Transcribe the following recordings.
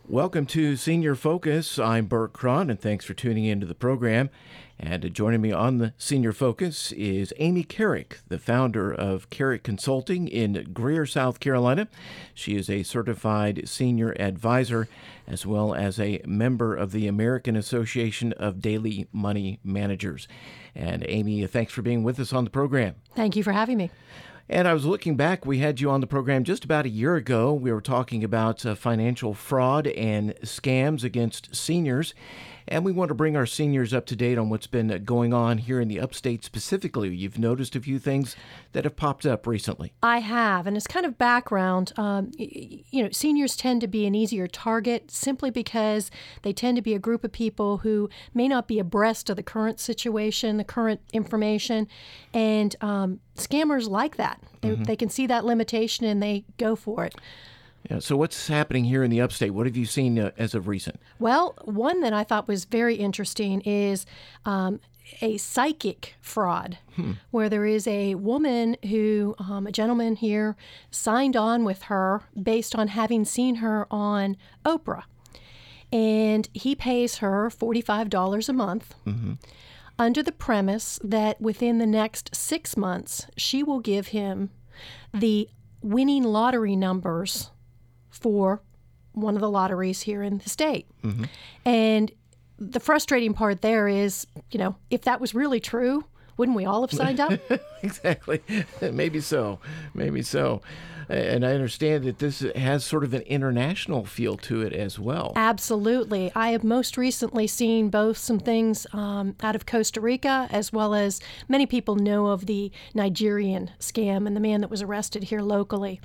Welcome to Senior Focus. I'm Burt Cron, and thanks for tuning into the program. And joining me on the Senior Focus is Amy Carrick, the founder of Carrick Consulting in Greer, South Carolina. She is a certified senior advisor as well as a member of the American Association of Daily Money Managers. And Amy, thanks for being with us on the program. Thank you for having me. And I was looking back, we had you on the program just about a year ago. We were talking about financial fraud and scams against seniors. And we want to bring our seniors up to date on what's been going on here in the upstate specifically. You've noticed a few things that have popped up recently. I have, and as kind of background, seniors tend to be an easier target simply because they tend to be a group of people who may not be abreast of the current situation, the current information, and scammers like that. They can see that limitation and they go for it. Yeah, so what's happening here in the upstate? What have you seen as of recent? Well, one that I thought was very interesting is a psychic fraud, where there is a woman who, a gentleman here, signed on with her based on having seen her on Oprah. And he pays her $45 a month under the premise that within the next 6 months, she will give him the winning lottery numbers for one of the lotteries here in the state. And the frustrating part there is, if that was really true, wouldn't we all have signed up? Exactly. Maybe so. And I understand that this has sort of an international feel to it as well. Absolutely. I have most recently seen both some things out of Costa Rica, as well as many people know of the Nigerian scam and the man that was arrested here locally.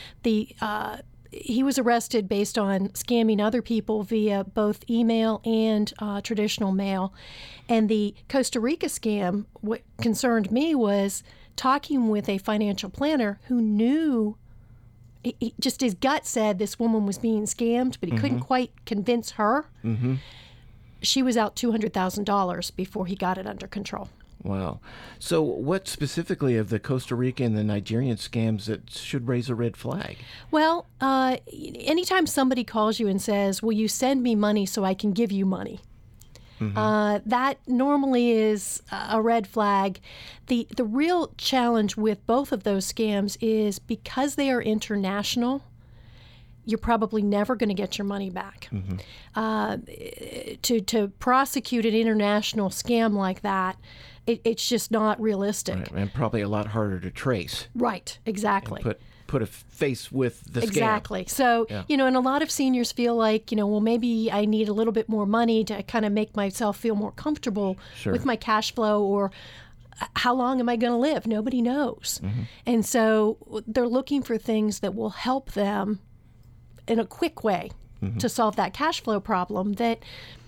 He was arrested based on scamming other people via both email and traditional mail. And the Costa Rica scam, what concerned me was talking with a financial planner who knew, just his gut said this woman was being scammed, but he couldn't quite convince her. She was out $200,000 before he got it under control. Wow. So what specifically of the Costa Rican and the Nigerian scams that should raise a red flag? Well, anytime somebody calls you and says, will you send me money so I can give you money? That normally is a red flag. The real challenge with both of those scams is because they are international, you're probably never going to get your money back. To prosecute an international scam like that, it's just not realistic. Right. And probably a lot harder to trace. Right, exactly. And put a face with the scam. Exactly. So, and a lot of seniors feel like, well, maybe I need a little bit more money to kind of make myself feel more comfortable with my cash flow, or how long am I going to live? Nobody knows. And so they're looking for things that will help them in a quick way to solve that cash flow problem that,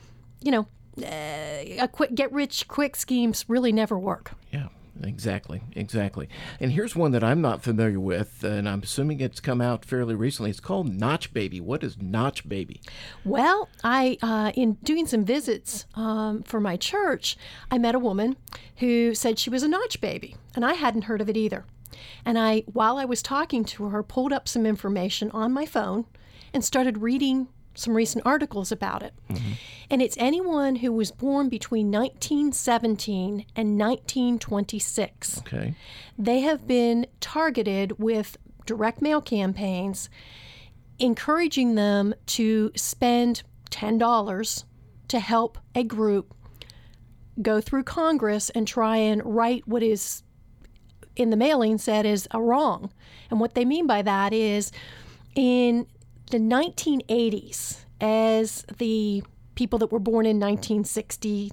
a quick get-rich-quick schemes really never work. Yeah, exactly. And here's one that I'm not familiar with, and I'm assuming it's come out fairly recently. It's called Notch Baby. What is Notch Baby? Well, in doing some visits for my church, I met a woman who said she was a Notch Baby, and I hadn't heard of it either. And while I was talking to her, pulled up some information on my phone and started reading some recent articles about it. And it's anyone who was born between 1917 and 1926. Okay. They have been targeted with direct mail campaigns, encouraging them to spend $10 to help a group go through Congress and try and right what is in the mailing said is a wrong. And what they mean by that is in the 1980s, as the people that were born in 1916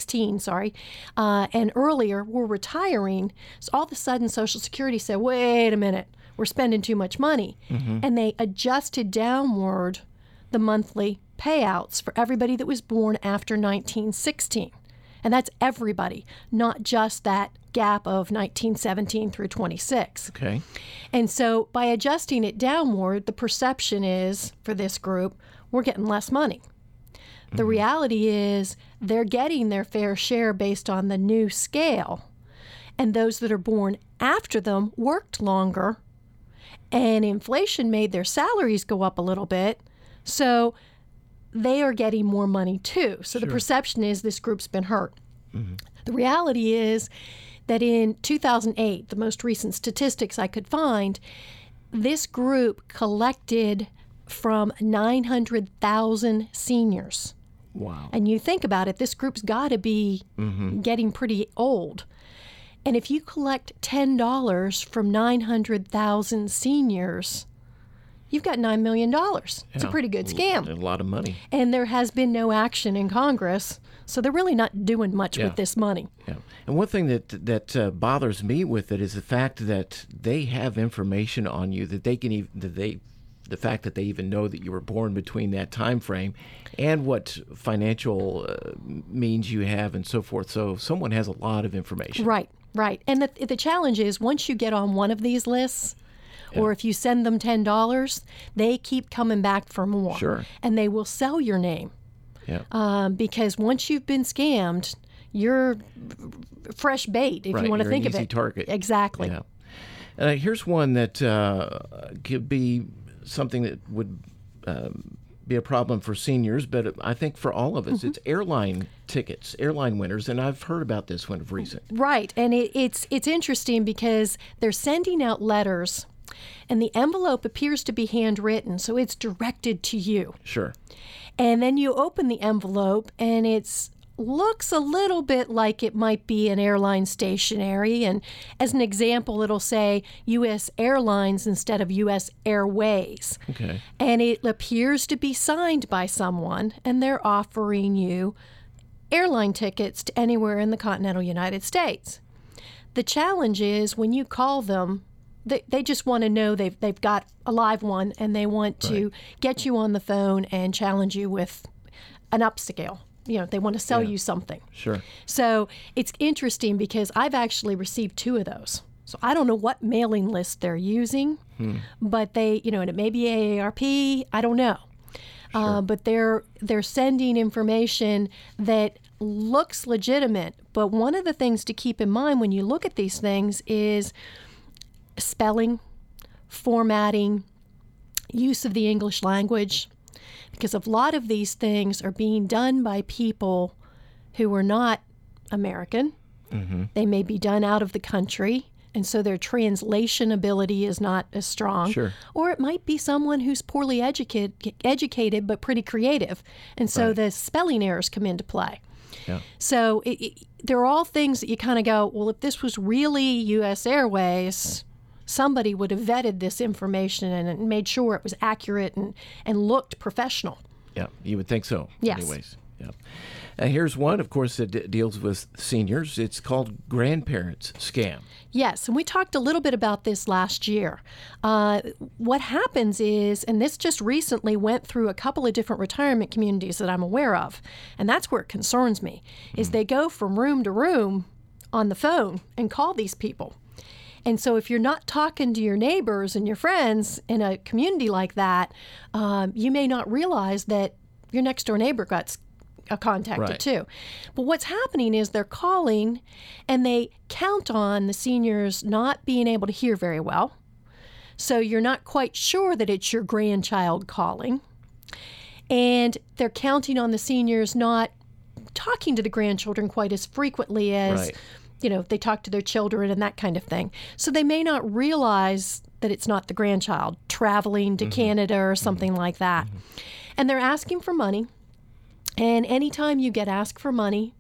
and earlier were retiring, so all of a sudden Social Security said, wait a minute, we're spending too much money. And they adjusted downward the monthly payouts for everybody that was born after 1916. And that's everybody, not just that gap of 1917 through 26. Okay. And so by adjusting it downward, the perception is, for this group, we're getting less money. The reality is they're getting their fair share based on the new scale. And those that are born after them worked longer, and inflation made their salaries go up a little bit. So they are getting more money too. So the perception is this group's been hurt. The reality is that in 2008, the most recent statistics I could find, this group collected from 900,000 seniors. Wow. And you think about it, this group's got to be getting pretty old. And if you collect $10 from 900,000 seniors, you've got $9 million. It's a pretty good scam. A lot of money. And there has been no action in Congress, so they're really not doing much with this money. Yeah. And one thing that bothers me with it is the fact that they have information on you that they can the fact that they even know that you were born between that time frame and what financial means you have and so forth. So someone has a lot of information. Right. And the challenge is once you get on one of these lists, or if you send them $10, they keep coming back for more. Sure. And they will sell your name. Yeah. Because once you've been scammed, you're fresh bait, if you want to think of it. You're an easy target. Exactly. Yeah. Here's one that could be something that would be a problem for seniors, but I think for all of us, it's airline tickets, airline winners, and I've heard about this one of recent. Right, and it's interesting because they're sending out letters, and the envelope appears to be handwritten, so it's directed to you. Sure. And then you open the envelope, and it's looks a little bit like it might be an airline stationery. And as an example, it'll say U.S. Airlines instead of U.S. Airways. Okay. And it appears to be signed by someone, and they're offering you airline tickets to anywhere in the continental United States. The challenge is when you call them, they just want to know they've got a live one, and they want to get you on the phone and challenge you with an upscale. They want to sell you something. Sure. So it's interesting because I've actually received 2 of those. So I don't know what mailing list they're using, but they, and it may be AARP, I don't know. Sure. But they're sending information that looks legitimate. But one of the things to keep in mind when you look at these things is spelling, formatting, use of the English language. Because a lot of these things are being done by people who are not American. They may be done out of the country, and so their translation ability is not as strong. Sure. Or it might be someone who's poorly educated but pretty creative, and so the spelling errors come into play. Yeah. So they're all things that you kind of go, well, if this was really U.S. Airways, somebody would have vetted this information and made sure it was accurate and looked professional. Yeah, you would think so. Yes. Anyways, yeah. Here's one, of course, that deals with seniors. It's called grandparents scam. Yes, and we talked a little bit about this last year. What happens is, and this just recently went through a couple of different retirement communities that I'm aware of, and that's where it concerns me, is they go from room to room on the phone and call these people. And so if you're not talking to your neighbors and your friends in a community like that, you may not realize that your next door neighbor got contacted too. But what's happening is they're calling and they count on the seniors not being able to hear very well. So you're not quite sure that it's your grandchild calling. And they're counting on the seniors not talking to the grandchildren quite as frequently as they talk to their children and that kind of thing. So they may not realize that it's not the grandchild traveling to Canada or something like that. And they're asking for money. And anytime you get asked for money,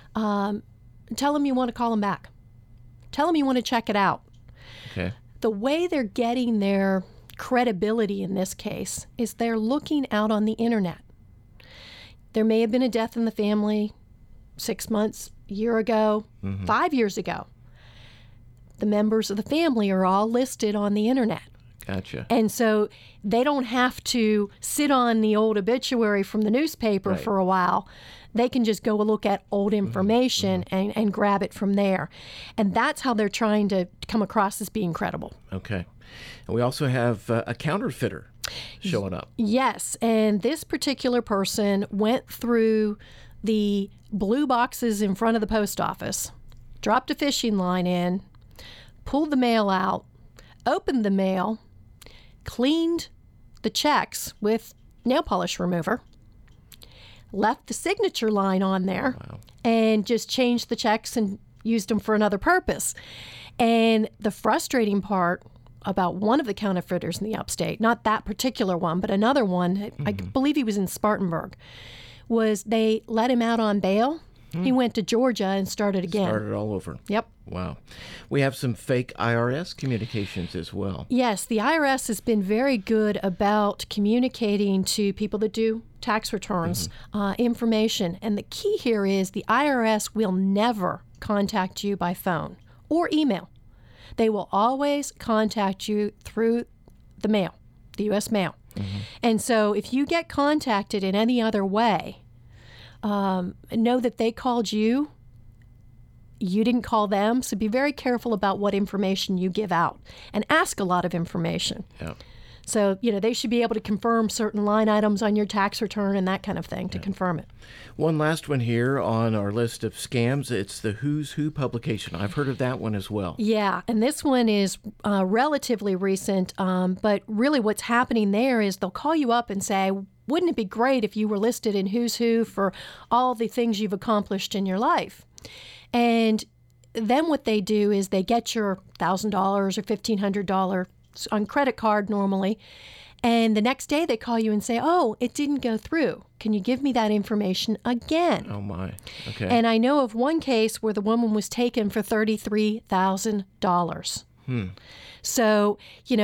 tell them you want to call them back. Tell them you want to check it out. Okay. The way they're getting their credibility in this case is they're looking out on the internet. There may have been a death in the family 6 months, a year ago, 5 years ago. The members of the family are all listed on the internet. Gotcha. And so they don't have to sit on the old obituary from the newspaper for a while. They can just go look at old information and grab it from there. And that's how they're trying to come across as being credible. Okay. And we also have a counterfeiter showing up. Yes. And this particular person went through the blue boxes in front of the post office, dropped a fishing line in, pulled the mail out, opened the mail, cleaned the checks with nail polish remover, left the signature line on there, and just changed the checks and used them for another purpose. And the frustrating part about one of the counterfeiters in the upstate, not that particular one, but another one, I believe he was in Spartanburg, was they let him out on bail. He went to Georgia and started again. Started all over. Yep. Wow. We have some fake IRS communications as well. Yes, the IRS has been very good about communicating to people that do tax returns information. And the key here is the IRS will never contact you by phone or email. They will always contact you through the mail, the U.S. mail. And so if you get contacted in any other way, know that they called you. You didn't call them, so be very careful about what information you give out and ask a lot of information. Yeah. So, they should be able to confirm certain line items on your tax return and that kind of thing to confirm it. One last one here on our list of scams. It's the Who's Who publication. I've heard of that one as well. Yeah, and this one is relatively recent, but really what's happening there is they'll call you up and say, wouldn't it be great if you were listed in Who's Who for all the things you've accomplished in your life? And then what they do is they get your $1,000 or $1,500 on credit card normally, and the next day they call you and say, oh, it didn't go through. Can you give me that information again? Oh, my. Okay. And I know of one case where the woman was taken for $33,000. So,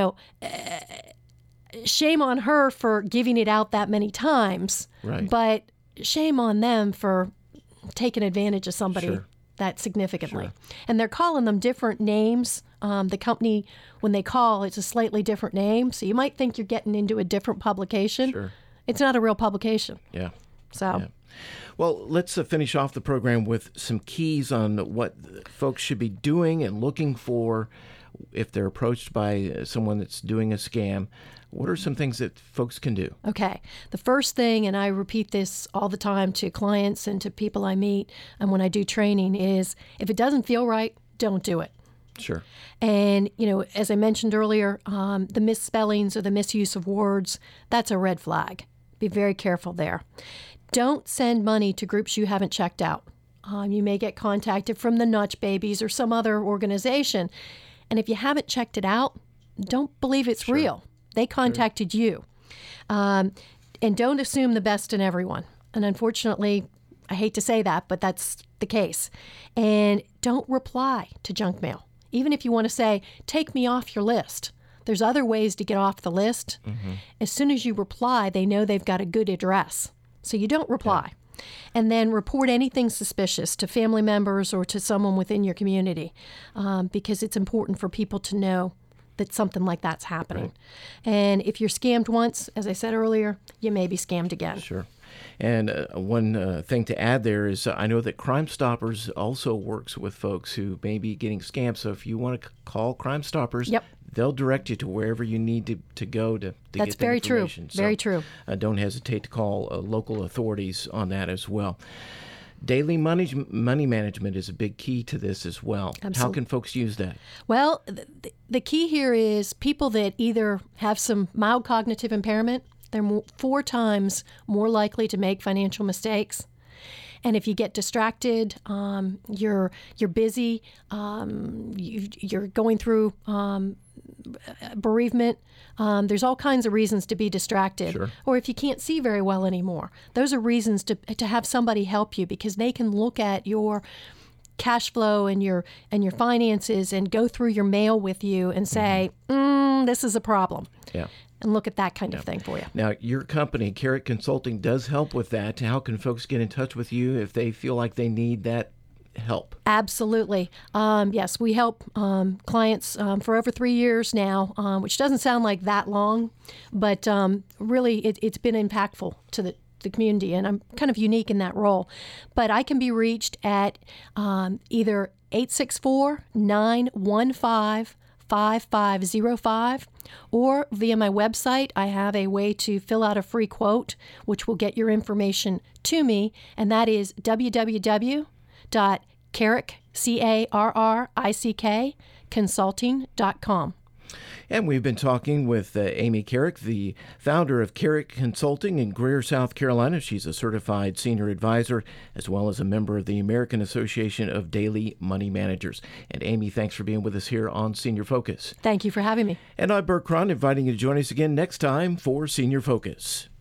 shame on her for giving it out that many times, Right. but shame on them for taking advantage of somebody Sure. that significantly. Sure. And they're calling them different names. The company, when they call, it's a slightly different name. So you might think you're getting into a different publication. Sure. It's not a real publication. Yeah. So. Yeah. Well, let's finish off the program with some keys on what folks should be doing and looking for if they're approached by someone that's doing a scam. What are some things that folks can do? Okay. The first thing, and I repeat this all the time to clients and to people I meet and when I do training, is if it doesn't feel right, don't do it. Sure. And, as I mentioned earlier, the misspellings or the misuse of words, that's a red flag. Be very careful there. Don't send money to groups you haven't checked out. You may get contacted from the Nutch Babies or some other organization. And if you haven't checked it out, don't believe it's real. They contacted you. And don't assume the best in everyone. And unfortunately, I hate to say that, but that's the case. And don't reply to junk mail. Even if you want to say, take me off your list. There's other ways to get off the list. As soon as you reply, they know they've got a good address. So you don't reply. And then report anything suspicious to family members or to someone within your community because it's important for people to know that something like that's happening. Right. And if you're scammed once, as I said earlier, you may be scammed again. Sure. And one thing to add there is I know that Crime Stoppers also works with folks who may be getting scammed. So if you want to call Crime Stoppers, they'll direct you to wherever you need to go to That's get the very true. information. Very true. Don't hesitate to call local authorities on that as well. Daily money management is a big key to this as well. Absolutely. How can folks use that? Well, the key here is people that either have some mild cognitive impairment, they're 4 times more likely to make financial mistakes. And if you get distracted, you're busy, you're going through bereavement, there's all kinds of reasons to be distracted. Sure. Or if you can't see very well anymore, those are reasons to have somebody help you because they can look at your cash flow and your finances and go through your mail with you and say, this is a problem. Yeah. And look at that kind of thing for you. Now, your company, Carrick Consulting, does help with that. How can folks get in touch with you if they feel like they need that help? Absolutely. Yes, we help clients for over 3 years now, which doesn't sound like that long, but really it's been impactful to the community, and I'm kind of unique in that role. But I can be reached at either 864-915-5505 or via my website. I have a way to fill out a free quote, which will get your information to me, and that is www.carrick, CARRICK, consulting.com. And we've been talking with Amy Carrick, the founder of Carrick Consulting in Greer, South Carolina. She's a certified senior advisor as well as a member of the American Association of Daily Money Managers. And Amy, thanks for being with us here on Senior Focus. Thank you for having me. And I'm Bert Cron, inviting you to join us again next time for Senior Focus.